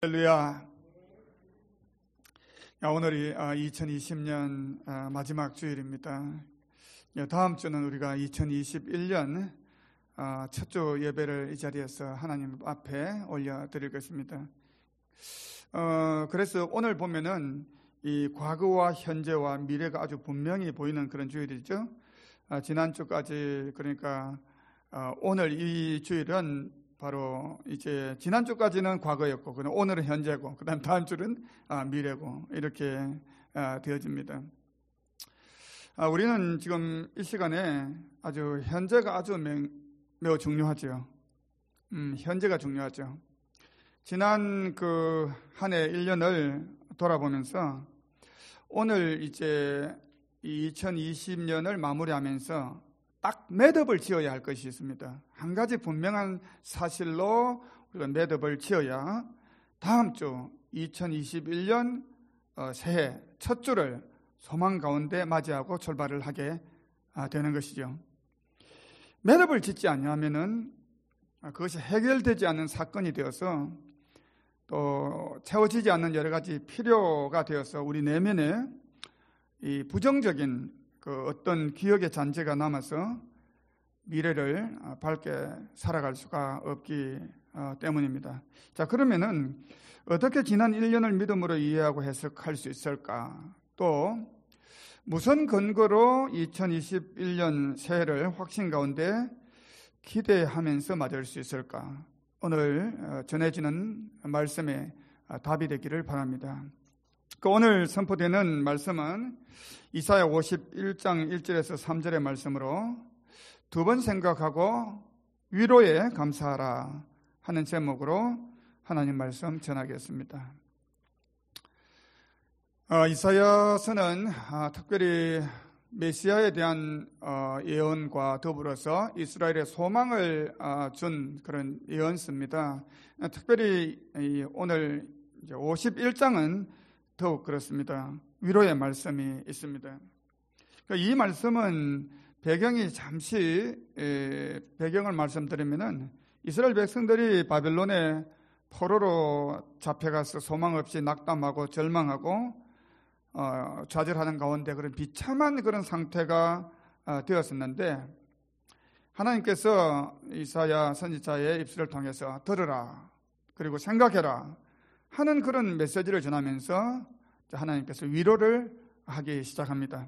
할렐루야. 오늘이 2020년 마지막 주일입니다. 다음 주는 우리가 2021년 첫 주 예배를 이 자리에서 하나님 앞에 올려드릴 것입니다. 그래서 오늘 보면은 이 과거와 현재와 미래가 아주 분명히 보이는 그런 주일이죠. 지난주까지, 그러니까 오늘 이 주일은 바로 이제 지난주까지는 과거였고, 오늘은 현재고, 그 다음 다음 주는 미래고, 이렇게 되어집니다. 우리는 지금 이 시간에 아주 현재가 아주 매우 중요하죠. 현재가 중요하죠. 지난 그 한 해 1년을 돌아보면서 오늘 이제 2020년을 마무리하면서 딱 매듭을 지어야 할 것이 있습니다. 한 가지 분명한 사실로 우리가 매듭을 지어야 다음 주 2021년 새해 첫 주를 소망 가운데 맞이하고 출발을 하게 되는 것이죠. 매듭을 짓지 않으면은 그것이 해결되지 않는 사건이 되어서 또 채워지지 않는 여러 가지 필요가 되어서 우리 내면에 이 부정적인 그 어떤 기억의 잔재가 남아서 미래를 밝게 살아갈 수가 없기 때문입니다. 자, 그러면은 어떻게 지난 1년을 믿음으로 이해하고 해석할 수 있을까? 또 무슨 근거로 2021년 새해를 확신 가운데 기대하면서 맞을 수 있을까? 오늘 전해지는 말씀에 답이 되기를 바랍니다. 오늘 선포되는 말씀은 이사야 51장 1절에서 3절의 말씀으로 두 번 생각하고 위로에 감사하라 하는 제목으로 하나님 말씀 전하겠습니다. 이사야서는 특별히 메시아에 대한 예언과 더불어서 이스라엘의 소망을 준 그런 예언서입니다. 특별히 오늘 51장은 더욱 그렇습니다. 위로의 말씀이 있습니다. 이 말씀은 배경이 잠시 배경을 말씀드리면은 이스라엘 백성들이 바벨론의 포로로 잡혀가서 소망 없이 낙담하고 절망하고 좌절하는 가운데 그런 비참한 그런 상태가 되었었는데 하나님께서 이사야 선지자의 입술을 통해서 들으라 그리고 생각해라 하는 그런 메시지를 전하면서 하나님께서 위로를 하기 시작합니다.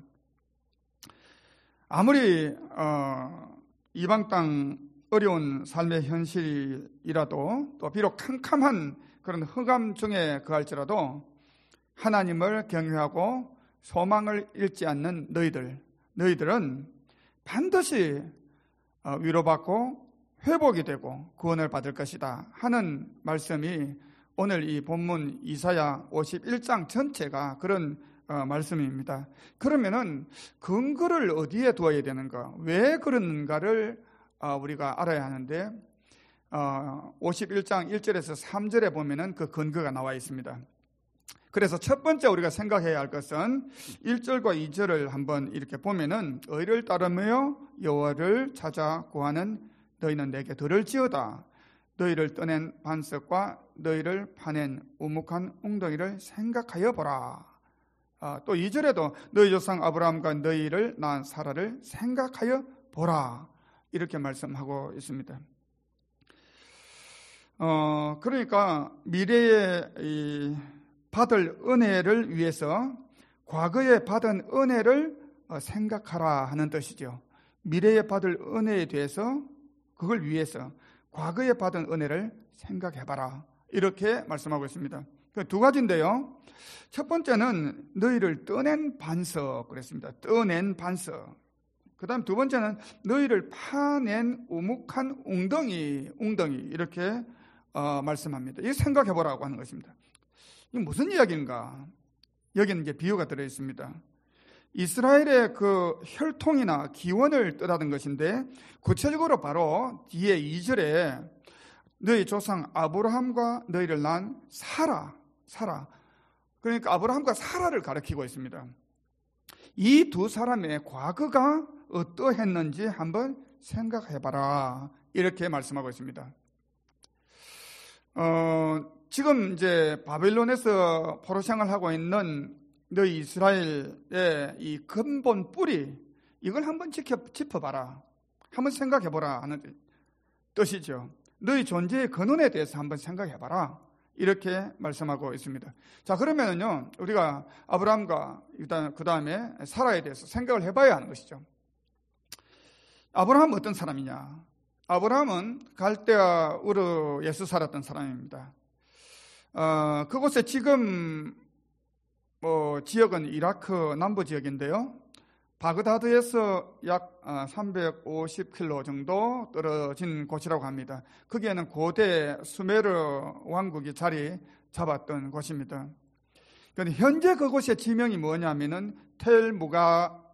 아무리 이방 땅 어려운 삶의 현실이라도 또 비록 캄캄한 그런 흑암 중에 거할지라도 하나님을 경외하고 소망을 잃지 않는 너희들은 반드시 위로받고 회복이 되고 구원을 받을 것이다 하는 말씀이 오늘 이 본문 이사야 51장 전체가 그런 말씀입니다. 그러면은 근거를 어디에 두어야 되는가? 왜 그러는가를 우리가 알아야 하는데 51장 1절에서 3절에 보면은 그 근거가 나와 있습니다. 그래서 첫 번째 우리가 생각해야 할 것은 1절과 2절을 한번 이렇게 보면은 의를 따르며 여호와를 찾아 구하는 너희는 내게 들을지어다. 너희를 떠낸 반석과 너희를 파낸 우묵한 웅덩이를 생각하여 보라. 또 2절에도 너희 조상 아브라함과 너희를 낳은 사라를 생각하여 보라. 이렇게 말씀하고 있습니다. 그러니까 미래에 받을 은혜를 위해서 과거에 받은 은혜를 생각하라 하는 뜻이죠. 미래에 받을 은혜에 대해서 그걸 위해서 과거에 받은 은혜를 생각해봐라 이렇게 말씀하고 있습니다. 두 가지인데요. 첫 번째는 너희를 떠낸 반석 그랬습니다. 떠낸 반석. 그 다음 두 번째는 너희를 파낸 우묵한 웅덩이 이렇게 말씀합니다. 이거 생각해보라고 하는 것입니다. 이게 무슨 이야기인가? 여기는 이제 비유가 들어있습니다. 이스라엘의 그 혈통이나 기원을 뜻하던 것인데 구체적으로 바로 뒤에 2절에 너희 조상 아브라함과 너희를 낳은 사라 그러니까 아브라함과 사라를 가리키고 있습니다. 이 두 사람의 과거가 어떠했는지 한번 생각해봐라 이렇게 말씀하고 있습니다. 지금 이제 바벨론에서 포로 생활하고 있는 너희 이스라엘의 이 근본 뿌리, 이걸 한번 짚어봐라, 한번 생각해보라 하는 뜻이죠. 너희 존재의 근원에 대해서 한번 생각해봐라, 이렇게 말씀하고 있습니다. 자, 그러면은요, 우리가 아브라함과 그 다음에 사라에 대해서 생각을 해봐야 하는 것이죠. 아브라함은 어떤 사람이냐? 아브라함은 갈대아 우르에서 살았던 사람입니다. 그곳에 지금 지역은 이라크 남부 지역인데요. 바그다드에서 약 350km 정도 떨어진 곳이라고 합니다. 거기에는 고대 수메르 왕국이 자리 잡았던 곳입니다. 그런데 현재 그곳의 지명이 뭐냐면은 텔무가이어라고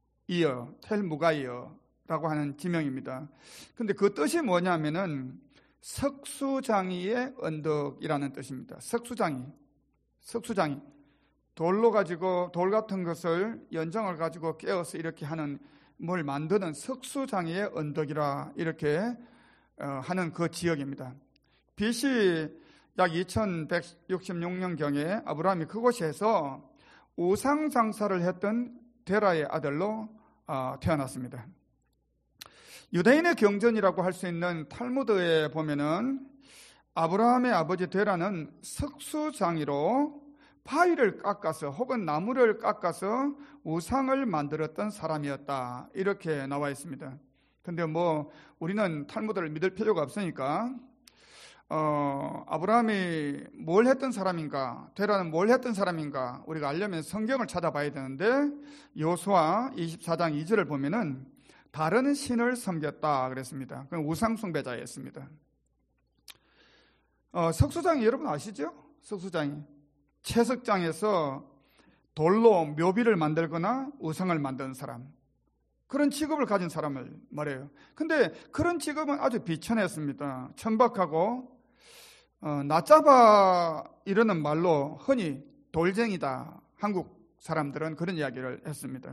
하는 지명입니다. 그런데 그 뜻이 뭐냐면은 석수장이의 언덕이라는 뜻입니다. 석수장이 돌로 가지고, 돌 같은 것을 연장을 가지고 깨어서 이렇게 하는, 뭘 만드는 석수장이의 언덕이라 이렇게 하는 그 지역입니다. BC 약 2166년경에 아브라함이 그곳에서 우상 장사를 했던 데라의 아들로 태어났습니다. 유대인의 경전이라고 할 수 있는 탈무드에 보면은 아브라함의 아버지 데라는 석수장이로 바위를 깎아서 혹은 나무를 깎아서 우상을 만들었던 사람이었다, 이렇게 나와 있습니다. 근데 우리는 탈무드를 믿을 필요가 없으니까 아브라함이 뭘 했던 사람인가, 데라는 뭘 했던 사람인가 우리가 알려면 성경을 찾아봐야 되는데, 여호수아 24장 2절을 보면은 다른 신을 섬겼다 그랬습니다. 그럼 우상 숭배자였습니다. 석수장이 여러분 아시죠? 석수장이 채석장에서 돌로 묘비를 만들거나 우상을 만드는 사람, 그런 직업을 가진 사람을 말해요. 근데 그런 직업은 아주 비천했습니다. 천박하고 낮잡아 이러는 말로 흔히 돌쟁이다, 한국 사람들은 그런 이야기를 했습니다.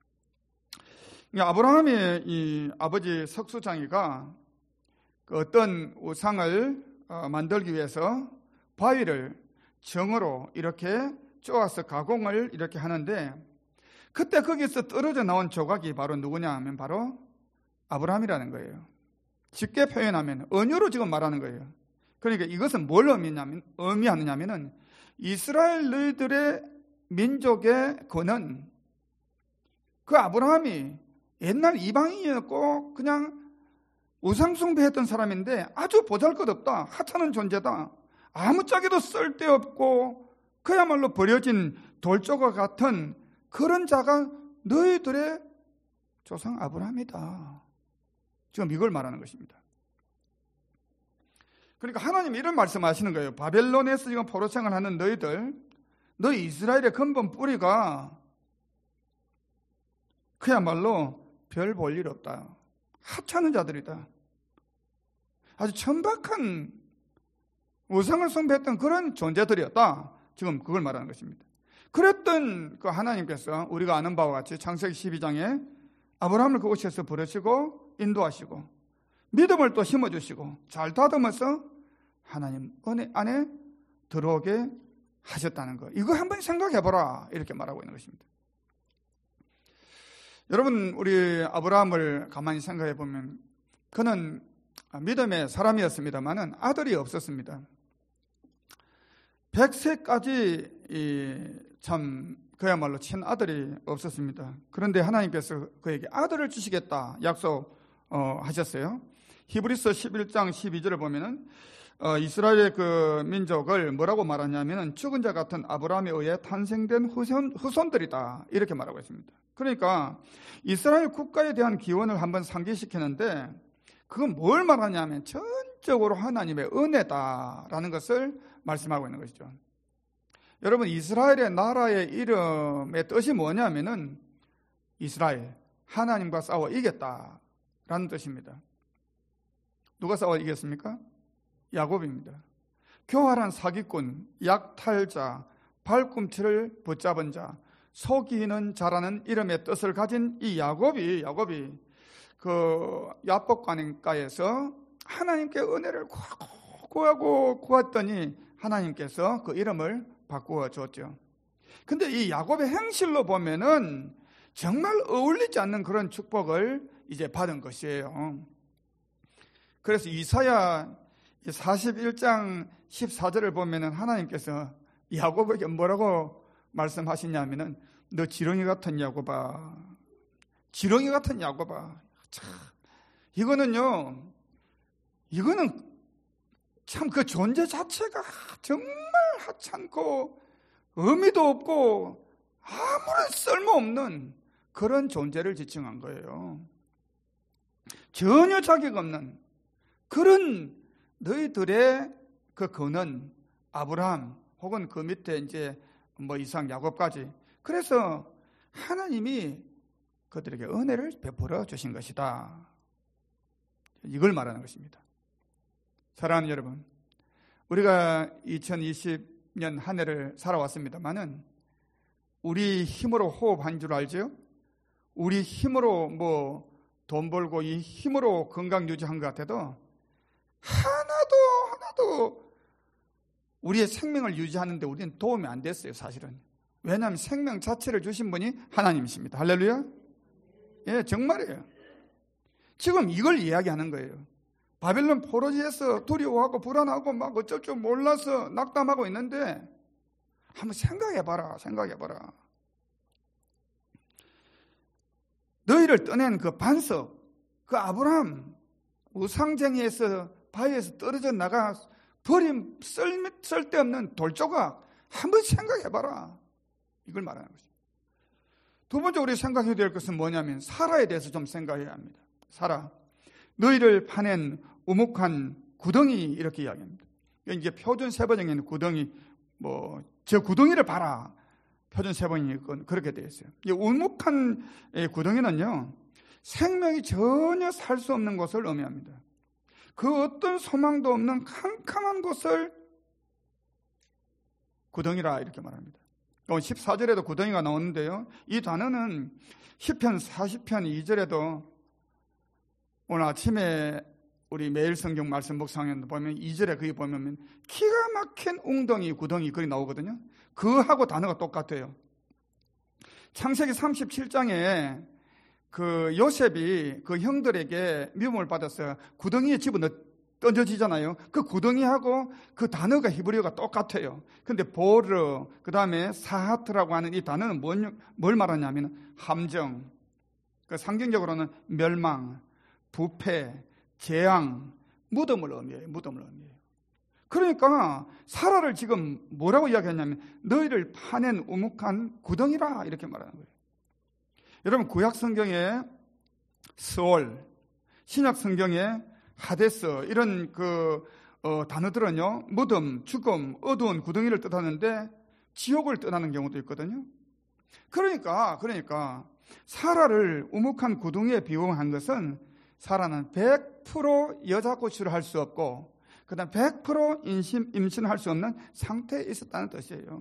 아브라함의 이 아버지 석수장이가 어떤 우상을 만들기 위해서 바위를 정으로 이렇게 쪼아서 가공을 이렇게 하는데, 그때 거기서 떨어져 나온 조각이 바로 누구냐 하면 바로 아브라함이라는 거예요. 쉽게 표현하면 언어로 지금 말하는 거예요. 그러니까 이것은 뭘 의미하느냐면은 이스라엘 너희들의 민족의 근원, 그 아브라함이 옛날 이방인이었고 그냥 우상숭배했던 사람인데 아주 보잘것없다, 하찮은 존재다, 아무짝에도 쓸데없고 그야말로 버려진 돌조각 같은 그런 자가 너희들의 조상 아브라함이다, 지금 이걸 말하는 것입니다. 그러니까 하나님이 이런 말씀하시는 거예요. 바벨론에서 지금 포로 생활하는 너희 이스라엘의 근본 뿌리가 그야말로 별 볼 일 없다, 하찮은 자들이다, 아주 천박한 우상을 숭배했던 그런 존재들이었다, 지금 그걸 말하는 것입니다. 그랬던 그 하나님께서 우리가 아는 바와 같이 창세기 12장에 아브라함을 그곳에서 부르시고 인도하시고 믿음을 또 심어주시고 잘 다듬어서 하나님 은혜 안에 들어오게 하셨다는 거, 이거 한번 생각해보라, 이렇게 말하고 있는 것입니다. 여러분, 우리 아브라함을 가만히 생각해 보면 그는 믿음의 사람이었습니다만은 아들이 없었습니다. 100세까지 참 그야말로 친아들이 없었습니다. 그런데 하나님께서 그에게 아들을 주시겠다 약속하셨어요. 히브리서 11장 12절을 보면은 이스라엘의 그 민족을 뭐라고 말하냐면은 죽은 자 같은 아브라함에 의해 탄생된 후손들이다, 이렇게 말하고 있습니다. 그러니까 이스라엘 국가에 대한 기원을 한번 상기시키는데, 그건 뭘 말하냐면 전적으로 하나님의 은혜다라는 것을 말씀하고 있는 것이죠. 여러분, 이스라엘의 나라의 이름의 뜻이 뭐냐면은 이스라엘, 하나님과 싸워 이겼다라는 뜻입니다. 누가 싸워 이겼습니까? 야곱입니다. 교활한 사기꾼, 약탈자, 발꿈치를 붙잡은 자, 속이는 자라는 이름의 뜻을 가진 이 야곱이 그 야복강가에서 하나님께 은혜를 구하고 구했더니 하나님께서 그 이름을 바꾸어 줬죠. 근데 이 야곱의 행실로 보면은 정말 어울리지 않는 그런 축복을 이제 받은 것이에요. 그래서 이사야 41장 14절을 보면은 하나님께서 야곱에게 뭐라고 말씀하시냐면은 너 지렁이 같은 야곱아, 지렁이 같은 야곱아. 참, 이거는 참 그 존재 자체가 정말 하찮고 의미도 없고 아무런 쓸모없는 그런 존재를 지칭한 거예요. 전혀 자격 없는 그런 너희들의 그 근원 아브라함 혹은 그 밑에 이제 뭐 이삭 야곱까지, 그래서 하나님이 그들에게 은혜를 베풀어 주신 것이다. 이걸 말하는 것입니다. 사랑하는 여러분, 우리가 2020년 한 해를 살아왔습니다만은 우리 힘으로 호흡한 줄 알죠? 우리 힘으로 뭐 돈 벌고 이 힘으로 건강 유지한 것 같아도 하나도 우리의 생명을 유지하는데 우리는 도움이 안 됐어요, 사실은. 왜냐하면 생명 자체를 주신 분이 하나님이십니다. 할렐루야. 예, 정말이에요. 지금 이걸 이야기하는 거예요. 바벨론 포로지에서 두려워하고 불안하고 막 어쩔 줄 몰라서 낙담하고 있는데 한번 생각해봐라. 너희를 떠낸 그 반석, 그 아브라함 우상쟁이에서 바위에서 떨어져 나가 버린 쓸데없는 돌조각 한번 생각해봐라. 이걸 말하는 것입니다. 두 번째 우리 생각해야 될 것은 뭐냐면 사라에 대해서 좀 생각해야 합니다. 사라, 너희를 파낸 우묵한 구덩이, 이렇게 이야기합니다. 이제 표준 세번역에는 구덩이, 저 구덩이를 봐라. 표준 세번역은 그렇게 되어 있어요. 이 우묵한 구덩이는요, 생명이 전혀 살 수 없는 곳을 의미합니다. 그 어떤 소망도 없는 캄캄한 곳을 구덩이라 이렇게 말합니다. 14절에도 구덩이가 나오는데요, 이 단어는 시편 40편 2절에도 오늘 아침에 우리 매일 성경 말씀 묵상에 보면 2절에 거기 보면 기가 막힌 웅덩이, 구덩이 거기 나오거든요. 그하고 단어가 똑같아요. 창세기 37장에 그 요셉이 그 형들에게 미움을 받아서 구덩이에 집어 던져지잖아요. 그 구덩이하고 그 단어가 히브리어가 똑같아요. 근데 보르, 그 다음에 사하트라고 하는 이 단어는 뭘 말하냐면 함정, 그 상징적으로는 멸망, 부패, 재앙, 무덤을 의미해요. 그러니까 사라를 지금 뭐라고 이야기하냐면 너희를 파낸 우묵한 구덩이라 이렇게 말하는 거예요. 여러분, 구약 성경에 스올, 신약 성경에 하데스, 이런 단어들은요, 무덤, 죽음, 어두운 구덩이를 뜻하는데 지옥을 뜻하는 경우도 있거든요. 그러니까 사라를 우묵한 구덩이에 비유한 것은 사라는 100% 여자 고취를 할 수 없고 그 다음 100% 임신할 수 없는 상태에 있었다는 뜻이에요.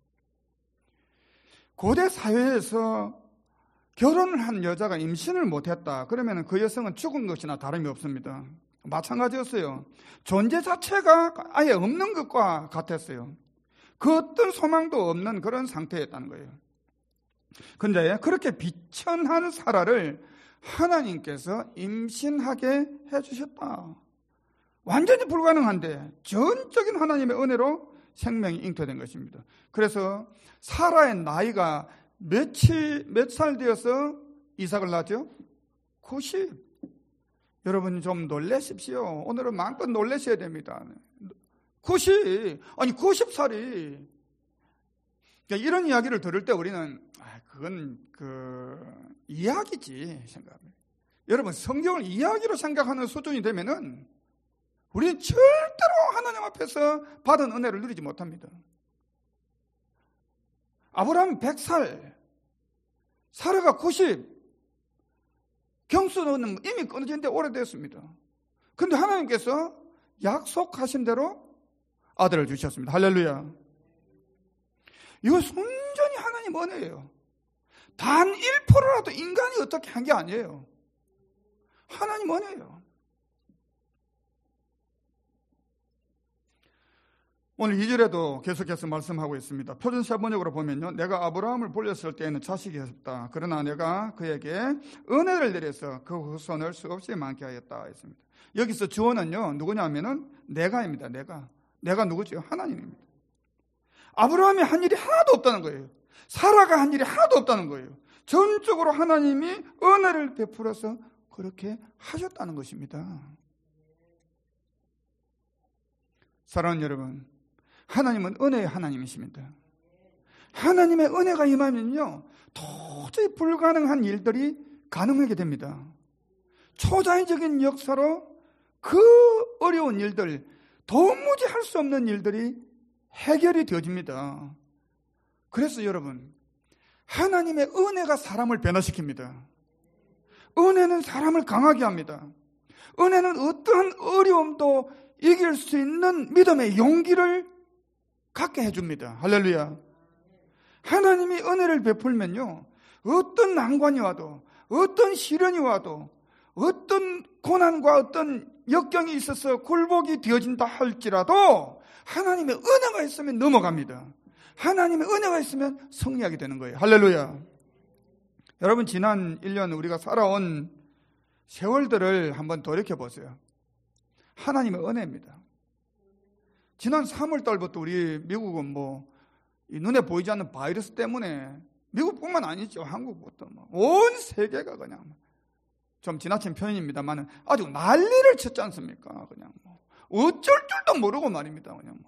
고대 사회에서 결혼을 한 여자가 임신을 못했다 그러면 그 여성은 죽은 것이나 다름이 없습니다. 마찬가지였어요. 존재 자체가 아예 없는 것과 같았어요. 그 어떤 소망도 없는 그런 상태였다는 거예요. 그런데 그렇게 비천한 사라를 하나님께서 임신하게 해주셨다. 완전히 불가능한데 전적인 하나님의 은혜로 생명이 잉태된 것입니다. 그래서 사라의 나이가 몇 살 되어서 이삭을 낳았죠? 90. 여러분 좀 놀라십시오. 오늘은 마음껏 놀라셔야 됩니다. 90살이. 이런 이야기를 들을 때 우리는 그건 이야기지 생각합니다. 여러분, 성경을 이야기로 생각하는 수준이 되면은 우리는 절대로 하나님 앞에서 받은 은혜를 누리지 못합니다. 아브라함 100살, 사라가 90, 경수는 이미 끊어진 데 오래됐습니다. 그런데 하나님께서 약속하신 대로 아들을 주셨습니다. 할렐루야. 이거 순전히 하나님 은혜예요. 단 1%라도 인간이 어떻게 한 게 아니에요. 하나님 은혜예요. 오늘 2절에도 계속해서 말씀하고 있습니다. 표준세 번역으로 보면요, 내가 아브라함을 불렸을 때에는 자식이 없다. 그러나 내가 그에게 은혜를 내려서 그 후손을 수없이 많게 하였다 했습니다. 여기서 주어는요, 누구냐면은 내가입니다. 내가 누구죠? 하나님입니다. 아브라함이 한 일이 하나도 없다는 거예요. 사라가 한 일이 하나도 없다는 거예요. 전적으로 하나님이 은혜를 베풀어서 그렇게 하셨다는 것입니다. 사랑하는 여러분, 하나님은 은혜의 하나님이십니다. 하나님의 은혜가 임하면요, 도저히 불가능한 일들이 가능하게 됩니다. 초자연적인 역사로 그 어려운 일들, 도무지 할 수 없는 일들이 해결이 되어집니다. 그래서 여러분, 하나님의 은혜가 사람을 변화시킵니다. 은혜는 사람을 강하게 합니다. 은혜는 어떠한 어려움도 이길 수 있는 믿음의 용기를 갖게 해줍니다. 할렐루야. 하나님이 은혜를 베풀면요, 어떤 난관이 와도, 어떤 시련이 와도, 어떤 고난과 어떤 역경이 있어서 굴복이 되어진다 할지라도 하나님의 은혜가 있으면 넘어갑니다. 하나님의 은혜가 있으면 승리하게 되는 거예요. 할렐루야. 여러분, 지난 1년 우리가 살아온 세월들을 한번 돌이켜보세요. 하나님의 은혜입니다. 지난 3월 달부터 우리 미국은 이 눈에 보이지 않는 바이러스 때문에, 미국뿐만 아니죠, 한국부터 온 세계가 그냥 좀 지나친 표현입니다만 아주 난리를 쳤지 않습니까? 그냥 어쩔 줄도 모르고 말입니다. 그냥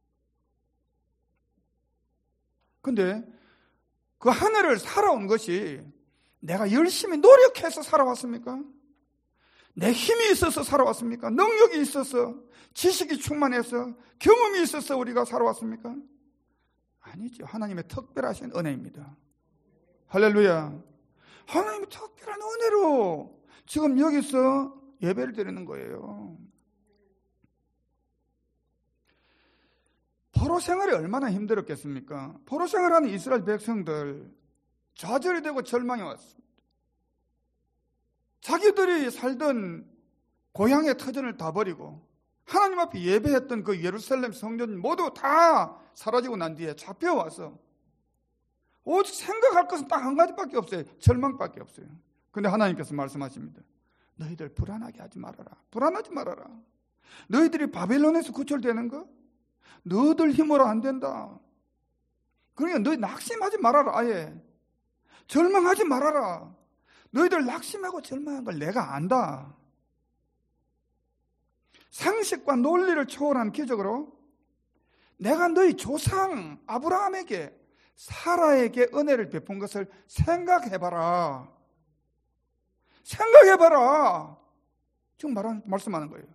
근데 그 하늘을 살아온 것이 내가 열심히 노력해서 살아왔습니까? 내 힘이 있어서 살아왔습니까? 능력이 있어서, 지식이 충만해서, 경험이 있어서 우리가 살아왔습니까? 아니죠. 하나님의 특별하신 은혜입니다. 할렐루야. 하나님의 특별한 은혜로 지금 여기서 예배를 드리는 거예요. 포로 생활이 얼마나 힘들었겠습니까? 포로 생활하는 이스라엘 백성들 좌절이 되고 절망이 왔습니다. 자기들이 살던 고향의 터전을 다 버리고 하나님 앞에 예배했던 그 예루살렘 성전 모두 다 사라지고 난 뒤에 잡혀와서 오직 생각할 것은 딱 한 가지밖에 없어요. 절망밖에 없어요. 근데 하나님께서 말씀하십니다. 너희들 불안하게 하지 말아라. 불안하지 말아라. 너희들이 바벨론에서 구출되는 거 너희들 힘으로 안 된다. 그러니까 너희 낙심하지 말아라. 아예 절망하지 말아라. 너희들 낙심하고 절망한 걸 내가 안다. 상식과 논리를 초월한 기적으로 내가 너희 조상 아브라함에게, 사라에게 은혜를 베푼 것을 생각해봐라. 생각해봐라. 지금 말씀하는 거예요.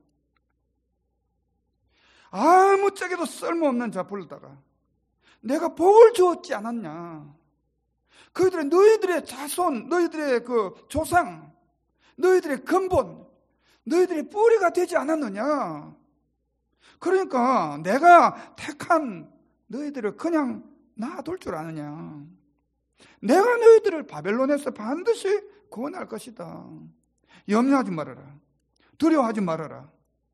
아무짝에도 쓸모없는 자 불렀다가 내가 복을 주었지 않았냐. 그들의 너희들의 자손, 너희들의 그 조상, 너희들의 근본, 너희들의 뿌리가 되지 않았느냐. 그러니까 내가 택한 너희들을 그냥 놔둘 줄 아느냐. 내가 너희들을 바벨론에서 반드시 구원할 것이다. 염려하지 말아라. 두려워하지 말아라.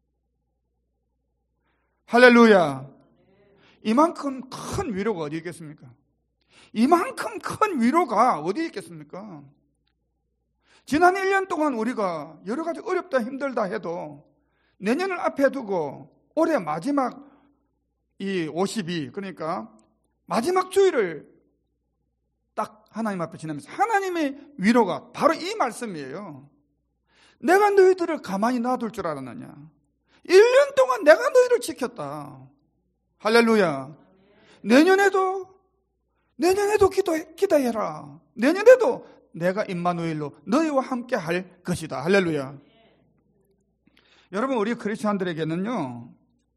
할렐루야. 이만큼 큰 위로가 어디 있겠습니까? 이만큼 큰 위로가 어디 있겠습니까? 지난 1년 동안 우리가 여러 가지 어렵다 힘들다 해도 내년을 앞에 두고 올해 마지막 이 52, 그러니까 마지막 주일을 딱 하나님 앞에 지나면서 하나님의 위로가 바로 이 말씀이에요. 내가 너희들을 가만히 놔둘 줄 알았느냐. 1년 동안 내가 너희를 지켰다. 할렐루야. 내년에도 기도해라. 내년에도 내가 임마누엘로 너희와 함께 할 것이다. 할렐루야. 여러분, 우리 크리스찬들에게는요,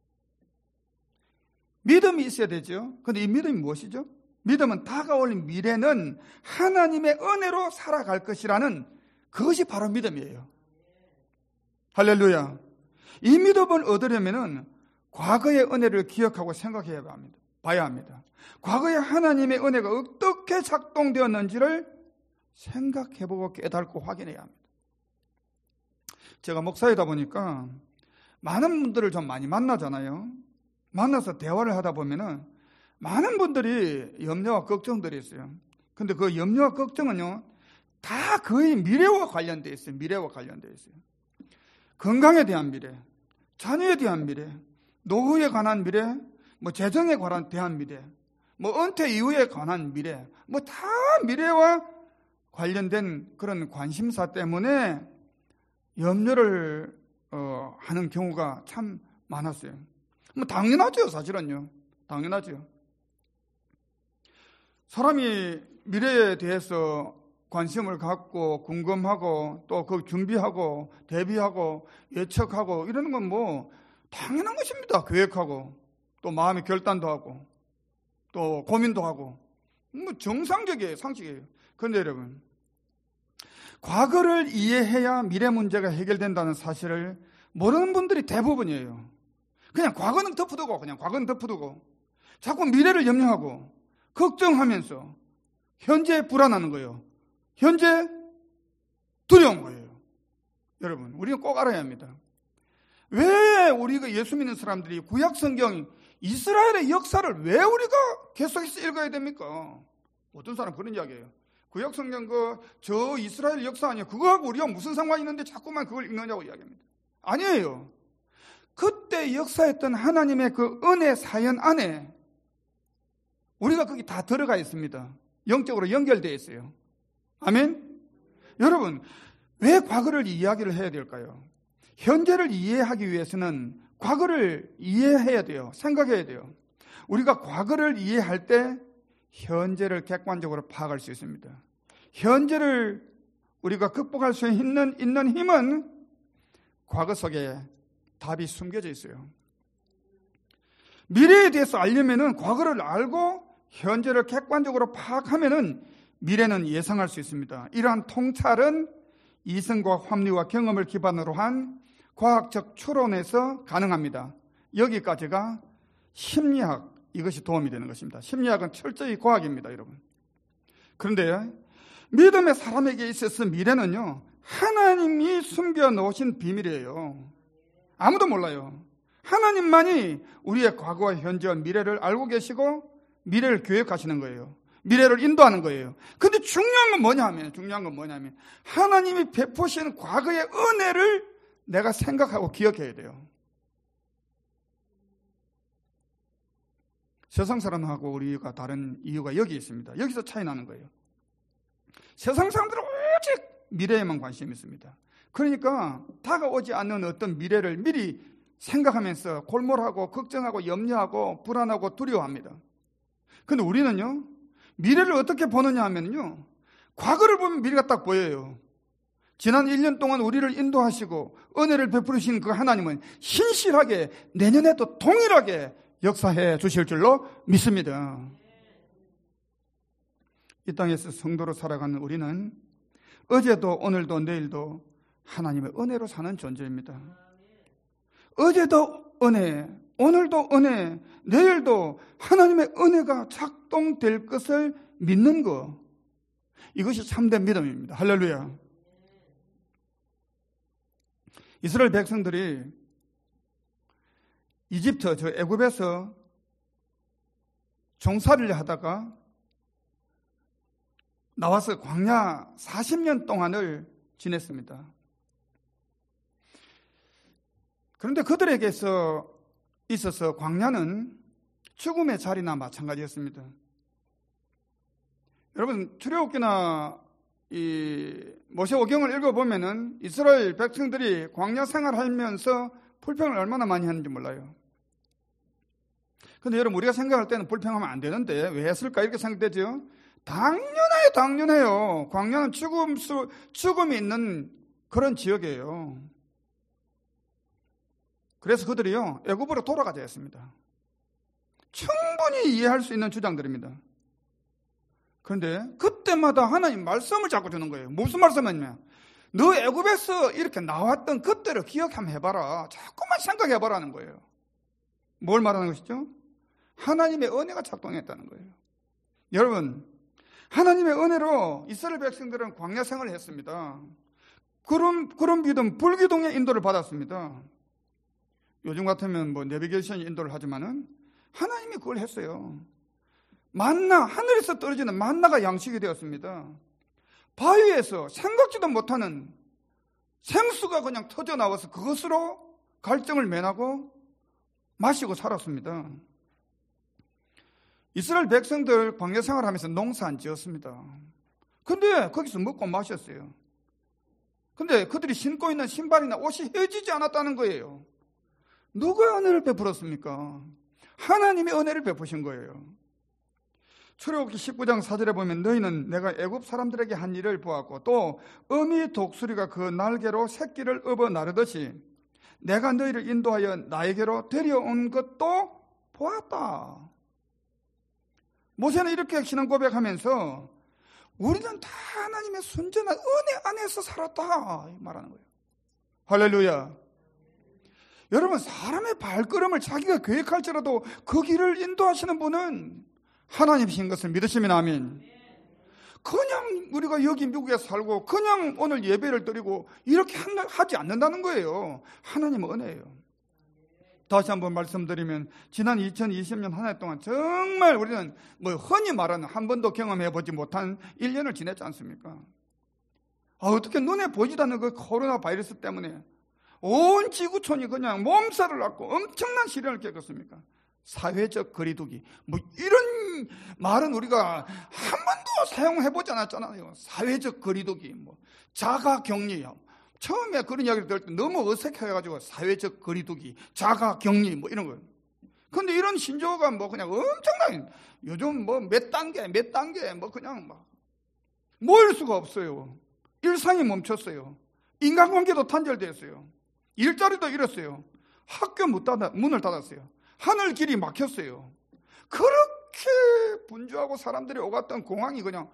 믿음이 있어야 되죠. 그런데 이 믿음이 무엇이죠? 믿음은 다가올 미래는 하나님의 은혜로 살아갈 것이라는 그것이 바로 믿음이에요. 할렐루야. 이 믿음을 얻으려면 과거의 은혜를 기억하고 생각해야 합니다. 봐야 합니다. 과거에 하나님의 은혜가 어떻게 작동되었는지를 생각해보고 깨닫고 확인해야 합니다. 제가 목사이다 보니까 많은 분들을 좀 많이 만나잖아요. 만나서 대화를 하다 보면은 많은 분들이 염려와 걱정들이 있어요. 근데 그 염려와 걱정은요, 다 거의 미래와 관련되어 있어요. 미래와 관련되어 있어요. 건강에 대한 미래, 자녀에 대한 미래, 노후에 관한 미래, 뭐 재정에 대한 미래, 뭐 은퇴 이후에 관한 미래, 뭐 다 미래와 관련된 그런 관심사 때문에 염려를 하는 경우가 참 많았어요. 뭐 당연하죠, 사실은요. 당연하죠. 사람이 미래에 대해서 관심을 갖고 궁금하고 또 그 준비하고 대비하고 예측하고 이러는 건 뭐 당연한 것입니다. 계획하고 또 마음의 결단도 하고 또 고민도 하고 뭐 정상적이에요. 상식이에요. 그런데 여러분, 과거를 이해해야 미래 문제가 해결된다는 사실을 모르는 분들이 대부분이에요. 그냥 과거는 덮어두고 자꾸 미래를 염려하고 걱정하면서 현재 불안하는 거예요. 현재 두려운 거예요. 여러분, 우리는 꼭 알아야 합니다. 왜 우리가 예수 믿는 사람들이 구약 성경 이스라엘의 역사를 왜 우리가 계속해서 읽어야 됩니까? 어떤 사람 그런 이야기예요. 구약 성경 저 이스라엘 역사 아니에요. 그거하고 우리가 무슨 상관이 있는데 자꾸만 그걸 읽느냐고 이야기합니다. 아니에요. 그때 역사했던 하나님의 그 은혜 사연 안에 우리가 거기 다 들어가 있습니다. 영적으로 연결되어 있어요. 아멘? 여러분, 왜 과거를 이야기를 해야 될까요? 현재를 이해하기 위해서는 과거를 이해해야 돼요. 생각해야 돼요. 우리가 과거를 이해할 때 현재를 객관적으로 파악할 수 있습니다. 현재를 우리가 극복할 수 있는 힘은 과거 속에 답이 숨겨져 있어요. 미래에 대해서 알려면은 과거를 알고 현재를 객관적으로 파악하면은 미래는 예상할 수 있습니다. 이러한 통찰은 이성과 합리와 경험을 기반으로 한 과학적 추론에서 가능합니다. 여기까지가 심리학, 이것이 도움이 되는 것입니다. 심리학은 철저히 과학입니다, 여러분. 그런데 믿음의 사람에게 있어서 미래는요, 하나님이 숨겨놓으신 비밀이에요. 아무도 몰라요. 하나님만이 우리의 과거와 현재와 미래를 알고 계시고 미래를 계획하시는 거예요. 미래를 인도하는 거예요. 근데 중요한 건 뭐냐면 하나님이 베푸신 과거의 은혜를 내가 생각하고 기억해야 돼요. 세상 사람하고 우리가 다른 이유가 여기 있습니다. 여기서 차이 나는 거예요. 세상 사람들은 오직 미래에만 관심이 있습니다. 그러니까 다가오지 않는 어떤 미래를 미리 생각하면서 골몰하고 걱정하고 염려하고 불안하고 두려워합니다. 근데 우리는요, 미래를 어떻게 보느냐 하면요, 과거를 보면 미래가 딱 보여요. 지난 1년 동안 우리를 인도하시고 은혜를 베푸시는 그 하나님은 신실하게 내년에도 동일하게 역사해 주실 줄로 믿습니다. 이 땅에서 성도로 살아가는 우리는 어제도 오늘도 내일도 하나님의 은혜로 사는 존재입니다. 어제도 은혜, 오늘도 은혜, 내일도 하나님의 은혜가 작동될 것을 믿는 것, 이것이 참된 믿음입니다. 할렐루야. 이스라엘 백성들이 이집트, 애굽에서 종살이를 하다가 나와서 광야 40년 동안을 지냈습니다. 그런데 그들에게 있어서 광야는 죽음의 자리나 마찬가지였습니다. 여러분, 출애굽기나 이 모세오경을 읽어보면은 이스라엘 백성들이 광야 생활하면서 불평을 얼마나 많이 하는지 몰라요. 근데 여러분, 우리가 생각할 때는 불평하면 안 되는데 왜 했을까 이렇게 생각되죠. 당연해요. 광야는 죽음이 있는 그런 지역이에요. 그래서 그들이요, 애굽으로 돌아가자 했습니다. 충분히 이해할 수 있는 주장들입니다. 그런데 그때마다 하나님 말씀을 자꾸 주는 거예요. 무슨 말씀이냐면, 너 애굽에서 이렇게 나왔던 그때를 기억 한번 해봐라. 자꾸만 생각해봐라는 거예요. 뭘 말하는 것이죠? 하나님의 은혜가 작동했다는 거예요. 여러분, 하나님의 은혜로 이스라엘 백성들은 광야 생활을 했습니다. 그런 믿음, 불기둥의 인도를 받았습니다. 요즘 같으면 뭐 내비게이션 인도를 하지만은 하나님이 그걸 했어요. 만나, 하늘에서 떨어지는 만나가 양식이 되었습니다. 바위에서 생각지도 못하는 생수가 그냥 터져 나와서 그것으로 갈증을 면하고 마시고 살았습니다. 이스라엘 백성들 광야 생활하면서 농사 안 지었습니다. 근데 거기서 먹고 마셨어요. 근데 그들이 신고 있는 신발이나 옷이 헤어지지 않았다는 거예요. 누가 은혜를 베풀었습니까? 하나님이 은혜를 베푸신 거예요. 출애굽기 19장 4절에 보면 너희는 내가 애굽 사람들에게 한 일을 보았고 또 어미 독수리가 그 날개로 새끼를 업어 나르듯이 내가 너희를 인도하여 나에게로 데려온 것도 보았다. 모세는 이렇게 신앙 고백하면서 우리는 다 하나님의 순전한 은혜 안에서 살았다 말하는 거예요. 할렐루야. 여러분, 사람의 발걸음을 자기가 계획할지라도 그 길을 인도하시는 분은 하나님이신 것을 믿으시면 아멘. 그냥 우리가 여기 미국에 살고 그냥 오늘 예배를 드리고 이렇게 하지 않는다는 거예요. 하나님은 은혜예요. 다시 한번 말씀드리면 지난 2020년 한 해 동안 정말 우리는 뭐 흔히 말하는 한 번도 경험해보지 못한 1년을 지냈지 않습니까? 어떻게 눈에 보이지도 않는 그 코로나 바이러스 때문에 온 지구촌이 그냥 몸살을 앓고 엄청난 시련을 겪었습니까? 사회적 거리두기 뭐 이런 말은 우리가 한 번도 사용해보지 않았잖아요. 사회적 거리두기, 뭐 자가격리. 처음에 그런 이야기를 들을 때 너무 어색해가지고 사회적 거리두기, 자가격리 뭐 이런 거예요. 근데 이런 신조어가 뭐 그냥 엄청나게 요즘 뭐 몇 단계 뭐 그냥 막 모일 수가 없어요. 일상이 멈췄어요. 인간관계도 단절됐어요. 일자리도 잃었어요. 학교 문을 닫았어요. 하늘 길이 막혔어요. 그렇게 분주하고 사람들이 오갔던 공항이 그냥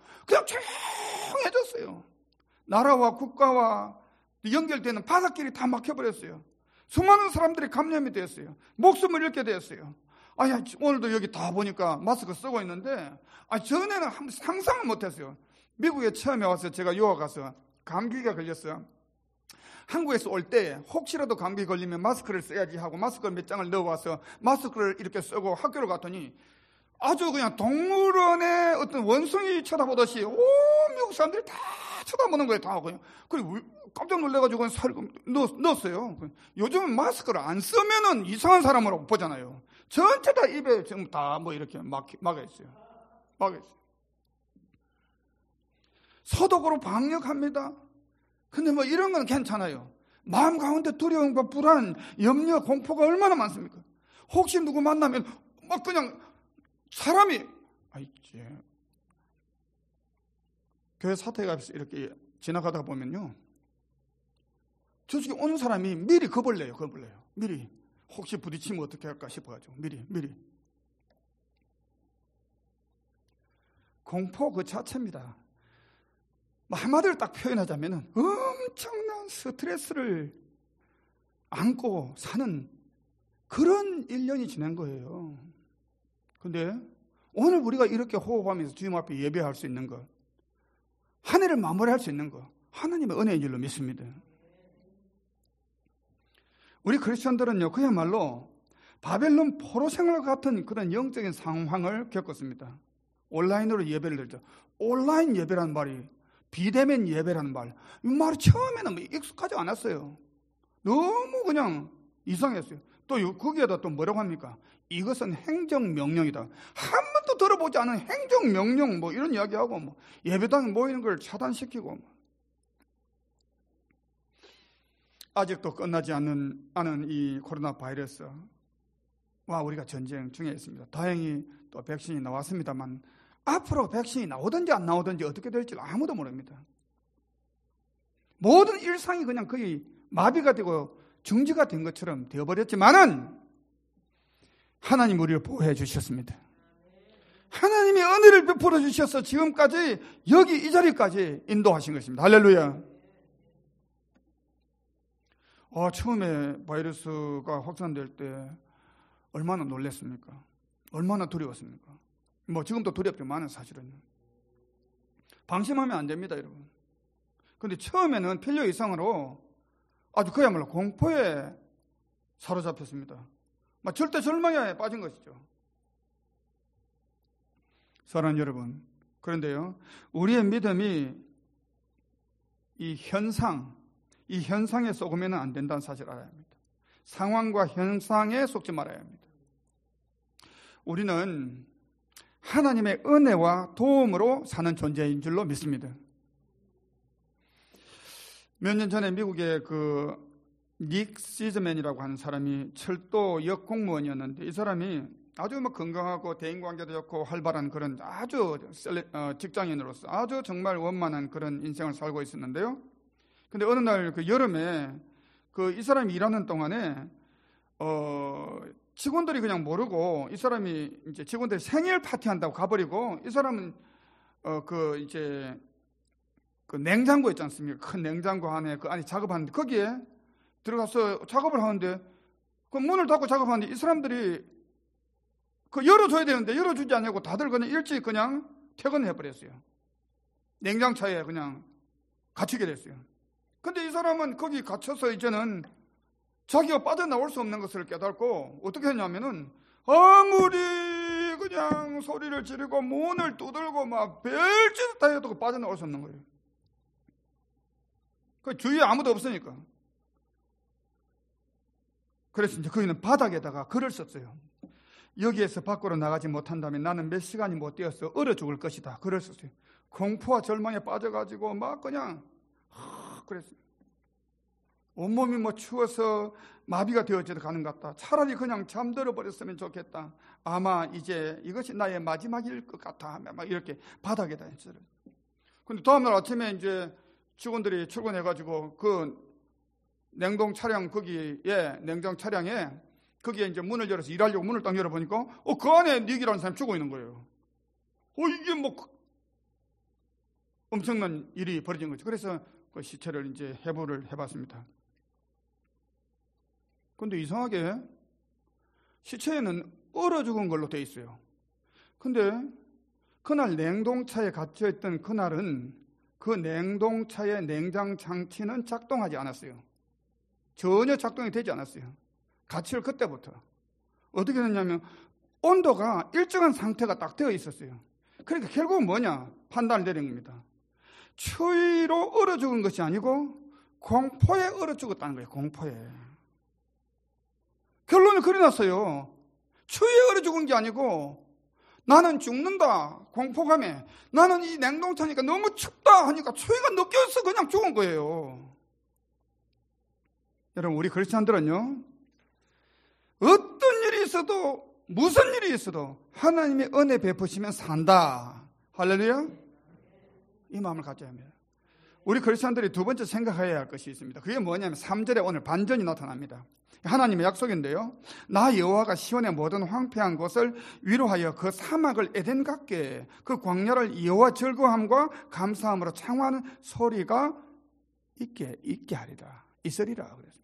조용해졌어요. 나라와 국가와 연결되는 바닷길이 다 막혀버렸어요. 수많은 사람들이 감염이 되었어요. 목숨을 잃게 되었어요. 오늘도 여기 다 보니까 마스크 쓰고 있는데 전에는 상상을 못했어요. 미국에 처음에 와서 제가 유학 가서 감기가 걸렸어요. 한국에서 올 때 혹시라도 감기 걸리면 마스크를 써야지 하고 마스크를 몇 장을 넣어와서 마스크를 이렇게 쓰고 학교를 갔더니 아주 그냥 동물원의 어떤 원숭이 쳐다보듯이 온 미국 사람들이 다 쳐다보는 거예요. 다 그냥. 그리고 깜짝 놀래가지고 넣었어요. 요즘은 마스크를 안 쓰면은 이상한 사람으로 보잖아요. 전체 다 입에 지금 다 뭐 이렇게 막아 있어요. 소독으로 방역합니다. 근데 뭐 이런 건 괜찮아요. 마음 가운데 두려움과 불안, 염려, 공포가 얼마나 많습니까? 혹시 누구 만나면 막 그냥 사람이 교회 사택에 이렇게 지나가다 보면요, 저쪽에 오는 사람이 미리 겁을 내요. 미리 혹시 부딪히면 어떻게 할까 싶어가지고 미리 공포 그 자체입니다. 한마디로 딱 표현하자면 엄청난 스트레스를 안고 사는 그런 1년이 지난 거예요. 근데 오늘 우리가 이렇게 호흡하면서 주님 앞에 예배할 수 있는 것, 한 해를 마무리할 수 있는 것, 하나님의 은혜인 줄로 믿습니다. 우리 크리스천들은요, 그야말로 바벨론 포로 생활 같은 그런 영적인 상황을 겪었습니다. 온라인으로 예배를 드리죠. 온라인 예배라는 말이 비대면 예배라는 말, 이 말이 처음에는 익숙하지 않았어요. 너무 그냥 이상했어요. 또 거기에다 또 뭐라고 합니까? 이것은 행정명령이다. 한 번도 들어보지 않은 행정명령 뭐 이런 이야기하고 뭐 예배당에 모이는 걸 차단시키고 아직도 끝나지 않은 이 코로나 바이러스와 우리가 전쟁 중에 있습니다. 다행히 또 백신이 나왔습니다만 앞으로 백신이 나오든지 안 나오든지 어떻게 될지 아무도 모릅니다. 모든 일상이 그냥 거의 마비가 되고 중지가 된 것처럼 되어버렸지만은 하나님 우리를 보호해 주셨습니다. 하나님이 은혜를 베풀어 주셔서 지금까지 여기 이 자리까지 인도하신 것입니다. 할렐루야. 처음에 바이러스가 확산될 때 얼마나 놀랐습니까? 얼마나 두려웠습니까? 뭐 지금도 두렵지만은 사실은 방심하면 안 됩니다, 여러분. 근데 처음에는 필요 이상으로 아주 그야말로 공포에 사로잡혔습니다. 막 절대 절망에 빠진 것이죠. 사랑하는 여러분, 그런데요, 우리의 믿음이 이 현상에 속으면 안 된다는 사실을 알아야 합니다. 상황과 현상에 속지 말아야 합니다. 우리는 하나님의 은혜와 도움으로 사는 존재인 줄로 믿습니다. 몇 년 전에 미국의 닉 시즈맨이라고 하는 사람이 철도 역 공무원이었는데, 이 사람이 아주 건강하고 대인관계도 좋고 활발한 그런 아주 직장인으로서 아주 정말 원만한 그런 인생을 살고 있었는데요. 근데 어느 날 여름에 이 사람이 일하는 동안에 직원들이 그냥 모르고 이 사람이 이제 직원들이 생일 파티한다고 가버리고, 이 사람은 냉장고 있지 않습니까? 큰 냉장고 안에 안에 작업하는데, 거기에 들어가서 작업을 하는데 문을 닫고 작업하는데 이 사람들이 열어줘야 되는데 열어주지 않냐고 다들 그냥 일찍 그냥 퇴근해버렸어요. 냉장차에 그냥 갇히게 됐어요. 근데 이 사람은 거기 갇혀서 이제는 자기가 빠져나올 수 없는 것을 깨닫고 어떻게 했냐면은 아무리 그냥 소리를 지르고 문을 두들고 막 별짓 다 해도 빠져나올 수 없는 거예요. 그 주위에 아무도 없으니까. 그래서 이제 거기는 바닥에다가 글을 썼어요. 여기에서 밖으로 나가지 못한다면 나는 몇 시간이 못 되어서 얼어 죽을 것이다. 글을 썼어요. 공포와 절망에 빠져가지고 막 그냥 그랬어요. 온몸이 추워서 마비가 되어져 가는 것 같다. 차라리 그냥 잠들어 버렸으면 좋겠다. 아마 이제 이것이 나의 마지막일 것 같아. 막 이렇게 바닥에다 했어요. 근데 다음날 아침에 이제 직원들이 출근해가지고 냉동 차량 거기에 냉장 차량에 거기에 이제 문을 열어서 일하려고 문을 딱 열어보니까 그 안에 닉이라는 사람이 죽어 있는 거예요. 이게 엄청난 일이 벌어진 거죠. 그래서 그 시체를 이제 해부를 해봤습니다. 근데 이상하게 시체에는 얼어 죽은 걸로 돼 있어요. 근데 그날 냉동차에 갇혀있던 그날은 그 냉동차의 냉장 장치는 작동하지 않았어요. 전혀 작동이 되지 않았어요. 갇힐 그때부터. 어떻게 됐냐면 온도가 일정한 상태가 딱 되어 있었어요. 그러니까 결국은 뭐냐? 판단을 내린 겁니다. 추위로 얼어 죽은 것이 아니고 공포에 얼어 죽었다는 거예요. 공포에. 결론을 그려놨어요. 추위에 얼어 죽은 게 아니고 나는 죽는다. 공포감에. 나는 이 냉동차니까 너무 춥다 하니까 추위가 느껴서 그냥 죽은 거예요. 여러분, 우리 크리스찬들은요, 어떤 일이 있어도 무슨 일이 있어도 하나님의 은혜 베푸시면 산다. 할렐루야. 이 마음을 가져야 합니다. 우리 크리스찬들이 두 번째 생각해야 할 것이 있습니다. 그게 뭐냐면 3절에 오늘 반전이 나타납니다. 하나님의 약속인데요, 나 여호와가 시온의 모든 황폐한 곳을 위로하여 그 사막을 에덴 같게 그 광야를 여호와 즐거움과 감사함으로 창화하는 소리가 있게 하리라. 있으리라 그랬습니다.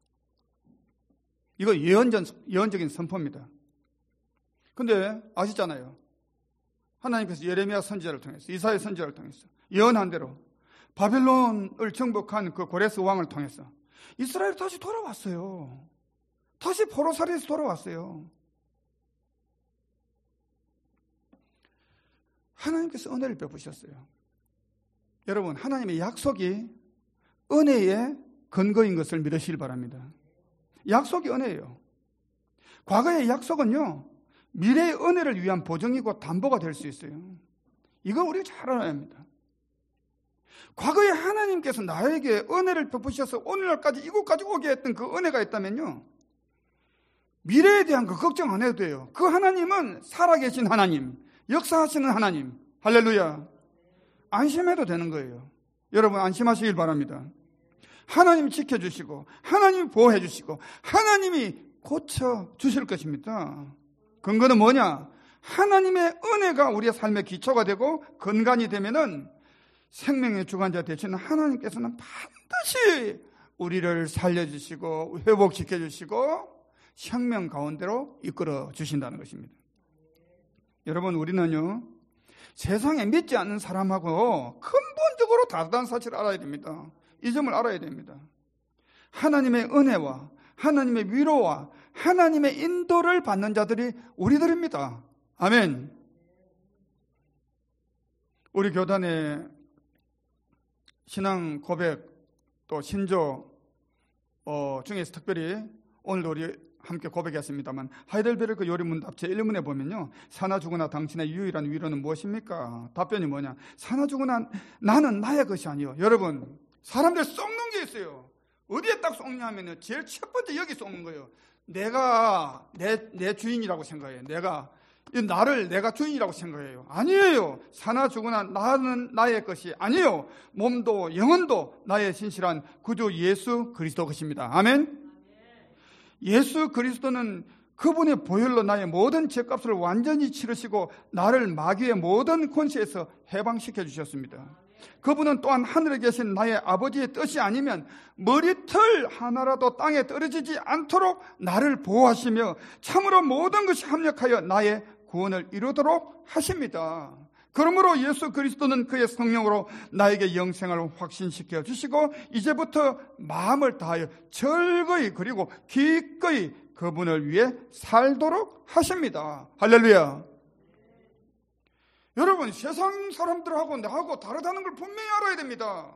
이거 예언적인 선포입니다. 근데 아시잖아요. 하나님께서 예레미야 선지자를 통해서, 이사야 선지자를 통해서 예언한 대로 바벨론을 정복한 그 고레스 왕을 통해서 이스라엘이 다시 돌아왔어요. 다시 포로살이에서 돌아왔어요. 하나님께서 은혜를 베푸셨어요. 여러분, 하나님의 약속이 은혜의 근거인 것을 믿으시길 바랍니다. 약속이 은혜예요. 과거의 약속은요, 미래의 은혜를 위한 보증이고 담보가 될 수 있어요. 이거 우리가 잘 알아야 합니다. 과거에 하나님께서 나에게 은혜를 베푸셔서 오늘날까지 이곳까지 오게 했던 그 은혜가 있다면요, 미래에 대한 거 걱정 안 해도 돼요. 그 하나님은 살아계신 하나님, 역사하시는 하나님. 할렐루야. 안심해도 되는 거예요. 여러분, 안심하시길 바랍니다. 하나님이 지켜주시고 하나님이 보호해주시고 하나님이 고쳐주실 것입니다. 근거는 뭐냐? 하나님의 은혜가 우리의 삶의 기초가 되고 근간이 되면은 생명의 주관자 되시는 하나님께서는 반드시 우리를 살려주시고 회복시켜주시고 생명 가운데로 이끌어 주신다는 것입니다. 여러분, 우리는요, 세상에 믿지 않는 사람하고 근본적으로 다르다는 사실을 알아야 됩니다. 이 점을 알아야 됩니다. 하나님의 은혜와 하나님의 위로와 하나님의 인도를 받는 자들이 우리들입니다. 아멘. 우리 교단의 신앙 고백 또 신조 중에서 특별히 오늘도 우리 함께 고백했습니다만 하이델베르크 요리문답 제1문에 보면요, 사나 죽으나 당신의 유일한 위로는 무엇입니까? 답변이 뭐냐? 사나 죽으나 나는 나의 것이 아니요. 여러분, 사람들 썩는 게 있어요. 어디에 딱 썩냐 하면은 제일 첫 번째 여기 썩는 거예요. 내가 내 주인이라고 생각해요. 내가 주인이라고 생각해요. 아니에요. 사나 죽으나 나는 나의 것이 아니에요. 몸도 영혼도 나의 신실한 구주 예수 그리스도 것입니다. 아멘. 예수 그리스도는 그분의 보혈로 나의 모든 죄값을 완전히 치르시고 나를 마귀의 모든 권세에서 해방시켜 주셨습니다. 그분은 또한 하늘에 계신 나의 아버지의 뜻이 아니면 머리털 하나라도 땅에 떨어지지 않도록 나를 보호하시며 참으로 모든 것이 합력하여 나의 구원을 이루도록 하십니다. 그러므로 예수 그리스도는 그의 성령으로 나에게 영생을 확신시켜 주시고 이제부터 마음을 다하여 절거히 그리고 기꺼이 그분을 위해 살도록 하십니다. 할렐루야. 여러분, 세상 사람들하고 나하고 다르다는 걸 분명히 알아야 됩니다.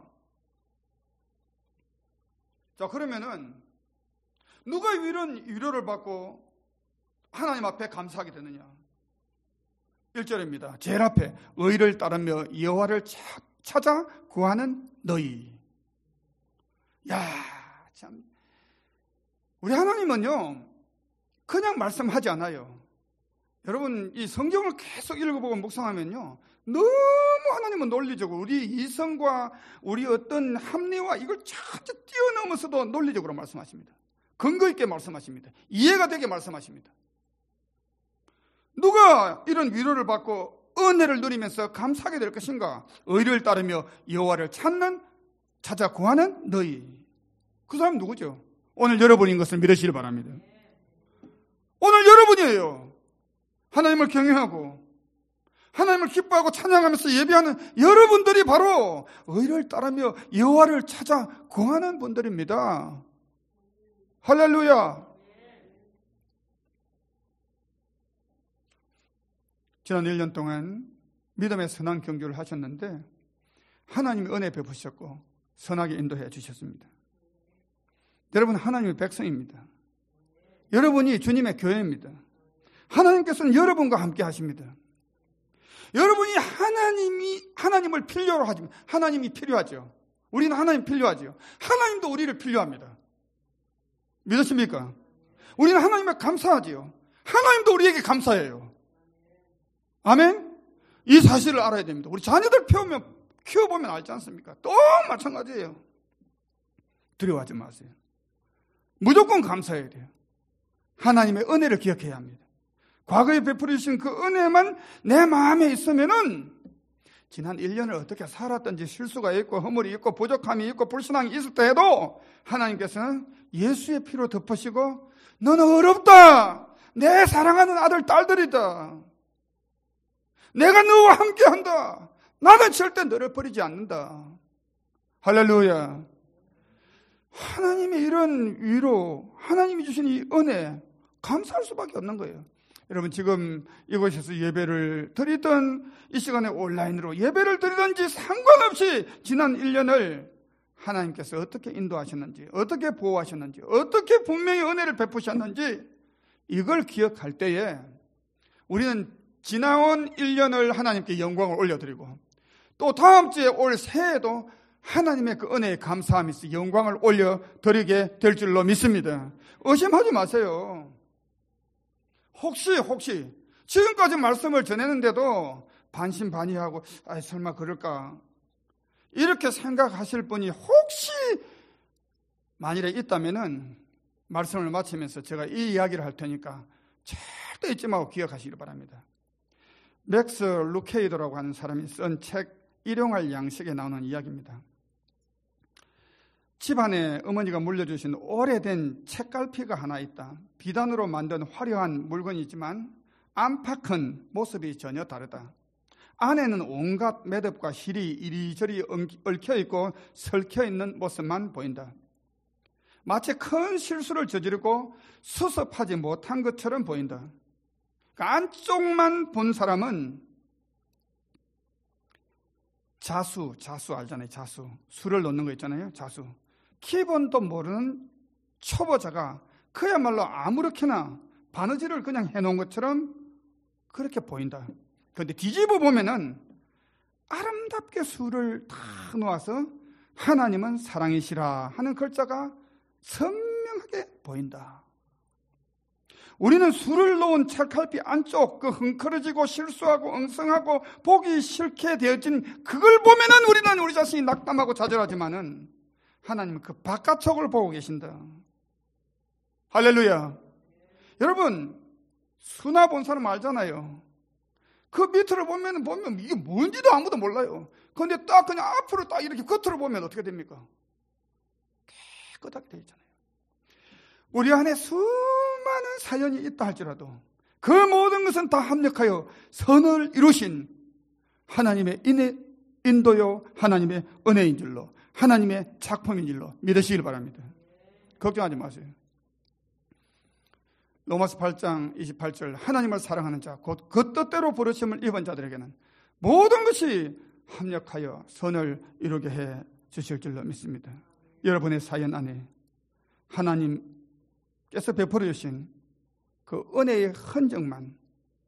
자, 그러면은 누가 이런 위로를 받고 하나님 앞에 감사하게 되느냐? 1절입니다. 제일 앞에 의를 따르며 여호와를 찾아 구하는 너희. 야, 참, 우리 하나님은요 그냥 말씀하지 않아요. 여러분, 이 성경을 계속 읽어보고 묵상하면요, 너무 하나님은 논리적으로 우리 이성과 우리 어떤 합리와 이걸 자주 뛰어넘어서도 논리적으로 말씀하십니다. 근거 있게 말씀하십니다. 이해가 되게 말씀하십니다. 누가 이런 위로를 받고 은혜를 누리면서 감사하게 될 것인가? 의를 따르며 여호와를 찾아 구하는 너희. 그 사람 누구죠? 오늘 여러분인 것을 믿으시길 바랍니다. 오늘 여러분이에요. 하나님을 경외하고 하나님을 기뻐하고 찬양하면서 예배하는 여러분들이 바로 의를 따르며 여호와를 찾아 구하는 분들입니다. 할렐루야. 지난 1년 동안 믿음의 선한 경주를 하셨는데 하나님이 은혜 베푸셨고 선하게 인도해 주셨습니다. 여러분, 하나님의 백성입니다. 여러분이 주님의 교회입니다. 하나님께서는 여러분과 함께 하십니다. 여러분이 하나님을 필요로 하지만 하나님이 필요하죠. 우리는 하나님 필요하죠. 하나님도 우리를 필요합니다. 믿으십니까? 우리는 하나님에 감사하지요. 하나님도 우리에게 감사해요. 아멘? 이 사실을 알아야 됩니다. 우리 자녀들 키워보면 알지 않습니까? 또 마찬가지예요. 두려워하지 마세요. 무조건 감사해야 돼요. 하나님의 은혜를 기억해야 합니다. 과거에 베풀어 주신 그 은혜만 내 마음에 있으면은 지난 1년을 어떻게 살았든지 실수가 있고 허물이 있고 부족함이 있고 불순함이 있을 때에도 하나님께서는 예수의 피로 덮으시고 너는 어렵다. 내 사랑하는 아들 딸들이다. 내가 너와 함께한다. 나는 절대 너를 버리지 않는다. 할렐루야. 하나님의 이런 위로, 하나님이 주신 이 은혜 감사할 수밖에 없는 거예요. 여러분, 지금 이곳에서 예배를 드리던 이 시간에 온라인으로 예배를 드리든지 상관없이 지난 1년을 하나님께서 어떻게 인도하셨는지, 어떻게 보호하셨는지, 어떻게 분명히 은혜를 베푸셨는지 이걸 기억할 때에 우리는 지나온 1년을 하나님께 영광을 올려드리고 또 다음 주에 올 새해에도 하나님의 그 은혜에 감사하면서 영광을 올려드리게 될 줄로 믿습니다. 의심하지 마세요. 혹시 지금까지 말씀을 전했는데도 반신반의하고 설마 그럴까 이렇게 생각하실 분이 혹시 만일에 있다면은 말씀을 마치면서 제가 이 이야기를 할 테니까 절대 잊지 말고 기억하시기 바랍니다. 맥스 루케이도라고 하는 사람이 쓴 책 일용할 양식에 나오는 이야기입니다. 집안에 어머니가 물려주신 오래된 책갈피가 하나 있다. 비단으로 만든 화려한 물건이지만 안팎은 모습이 전혀 다르다. 안에는 온갖 매듭과 실이 이리저리 얽혀있고 설켜있는 모습만 보인다. 마치 큰 실수를 저지르고 수습하지 못한 것처럼 보인다. 그러니까 안쪽만 본 사람은 자수 알잖아요. 자수. 술을 넣는 거 있잖아요. 자수. 기본도 모르는 초보자가 그야말로 아무렇게나 바느질을 그냥 해놓은 것처럼 그렇게 보인다. 그런데 뒤집어 보면은 아름답게 술을 다 놓아서 하나님은 사랑이시라 하는 글자가 선명하게 보인다. 우리는 술을 놓은 찰칼피 안쪽 그 흥커러지고 실수하고 엉성하고 보기 싫게 되어진 그걸 보면은 우리는 우리 자신이 낙담하고 좌절하지만은 하나님은 그 바깥쪽을 보고 계신다. 할렐루야. 여러분, 수나 본 사람 알잖아요. 그 밑을 보면 이게 뭔지도 아무도 몰라요. 그런데 딱 그냥 앞으로 딱 이렇게 겉으로 보면 어떻게 됩니까? 깨끗하게 되어 있잖아요. 우리 안에 수많은 사연이 있다 할지라도 그 모든 것은 다 합력하여 선을 이루신 하나님의 인도요, 하나님의 은혜인 줄로, 하나님의 작품인 줄로 믿으시길 바랍니다. 걱정하지 마세요. 로마서 8장 28절 하나님을 사랑하는 자 곧 그 뜻대로 부르심을 입은 자들에게는 모든 것이 합력하여 선을 이루게 해 주실 줄로 믿습니다. 여러분의 사연 안에 하나님께서 베풀어 주신 그 은혜의 흔적만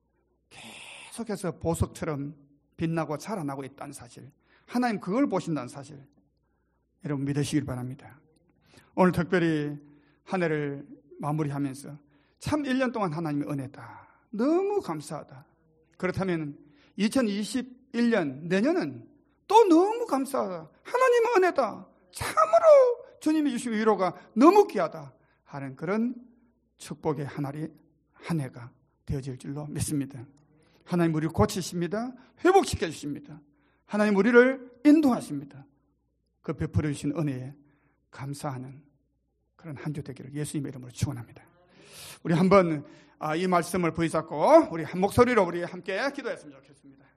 계속해서 보석처럼 빛나고 자라나고 있다는 사실, 하나님 그걸 보신다는 사실 여러분 믿으시길 바랍니다. 오늘 특별히 한 해를 마무리하면서 참 1년 동안 하나님의 은혜다, 너무 감사하다. 그렇다면 2021년 내년은 또 너무 감사하다, 하나님의 은혜다, 참으로 주님이 주신 위로가 너무 귀하다 하는 그런 축복의 한 해가 되어질 줄로 믿습니다. 하나님 우리를 고치십니다. 회복시켜 주십니다. 하나님 우리를 인도하십니다. 그 베풀어 주신 은혜에 감사하는 그런 한 주 되기를 예수님의 이름으로 축원합니다. 우리 한번 이 말씀을 부여잡고 우리 한 목소리로 우리 함께 기도했으면 좋겠습니다.